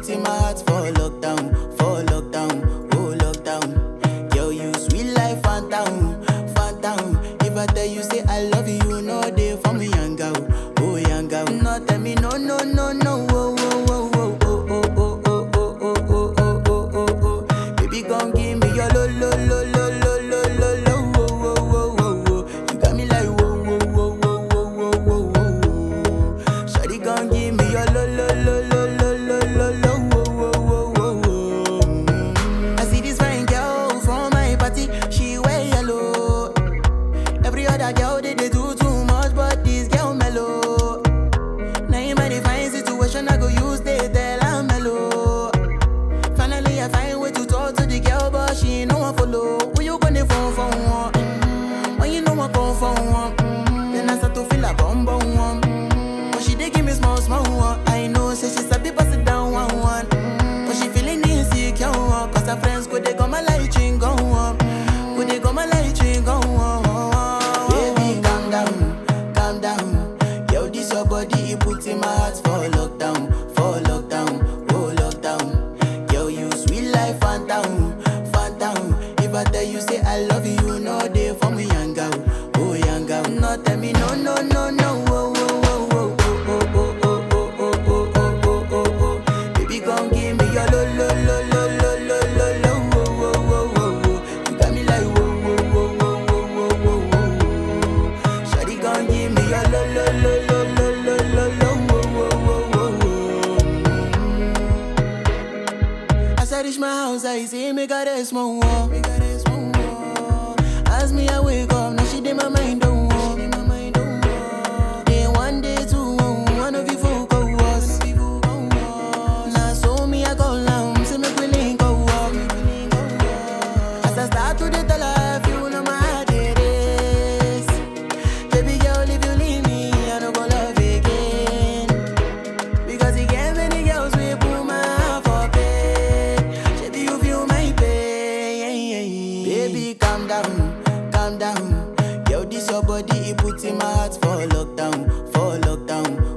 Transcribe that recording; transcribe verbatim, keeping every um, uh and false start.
put in my heart for lockdown, for lockdown, oh lockdown. Girl, you sweet life, phantom, phantom. If I tell you say I love you, no day for me, young girl, oh young girl. No tell me no, no, no, no, oh, oh, oh, oh, oh, oh, oh, oh, oh, oh, oh, oh, oh, oh. Baby, gon' give me your lo, lo, lo, lo, lo, lo, lo, lo, oh, oh, oh, oh, oh. You got me like whoa, whoa, whoa, whoa, whoa, whoa, whoa, whoa. Shawty gon' give me your lo, lo, lo, lo, lo, lo, lo, lo, oh, oh, oh, oh, oh. I see this fine girl from my party, she wear yellow. Every other girl they, they do too much, but this girl mellow. Now in my divine situation, I go use they tell I'm mellow. Finally, I find way to talk to the girl, but she ain't no one follow. Who you gonna phone for one? Mm-hmm. When you know I come for one, mm-hmm. Then I start to feel a bum bum one. Mm-hmm. But she dey give me small small one. I know, say she sabi pass it down one one. Mm-hmm. But she feeling insecure, one. Cause her friends go they come my light ring go on. Go they come my light ring go on. Baby, calm down, calm down. Yo, this your body, it put in my heart for lockdown, for lockdown, oh lockdown. Yo, you sweet life, phantom, phantom. If I tell you say I love you, no day for me, young girl, oh young girl. No tell me no, no, no, no, oh, oh, oh, oh, oh, oh, oh, oh, oh, oh, oh, oh, oh. Baby, gon' give me your lo, lo, lo, lo, lo, lo, lo, lo, oh, oh, oh, oh, oh. You got me like whoa, whoa, whoa, whoa, whoa, whoa, whoa, whoa. Shawty gon' give me your lo, lo, lo, lo, lo, lo, lo, lo, oh, oh, oh, oh, oh. As I reach my house, I see me got a small wall. Me got a small wall. As me, I wake up, now she did my mind don't walk. Day one, day two, one of you folk go was. Now so me, I go down, see me willing go walk. As I start to the tell her, you know my heart it is. Baby girl, if you leave me, I don't go love again. Because you get many girls we put my heart for bed. Baby, you feel my pain. Baby, calm down, calm down. Yo, this your body, it put in my heart for lockdown, for lockdown,